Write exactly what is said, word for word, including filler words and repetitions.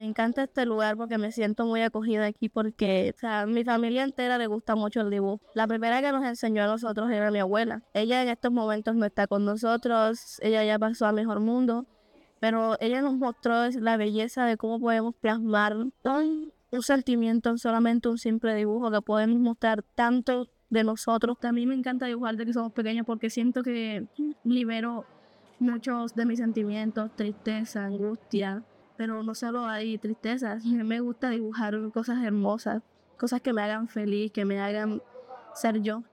Me encanta este lugar porque me siento muy acogida aquí porque, o sea, mi familia entera le gusta mucho el dibujo. La primera que nos enseñó a nosotros era mi abuela. Ella en estos momentos no está con nosotros, ella ya pasó a mejor mundo, pero ella nos mostró es la belleza de cómo podemos plasmar un, un sentimiento en solamente un simple dibujo, que podemos mostrar tanto de nosotros. También me encanta dibujar desde que somos pequeños porque siento que libero muchos de mis sentimientos, tristeza, angustia, pero no solo hay tristezas, me gusta dibujar cosas hermosas, cosas que me hagan feliz, que me hagan ser yo.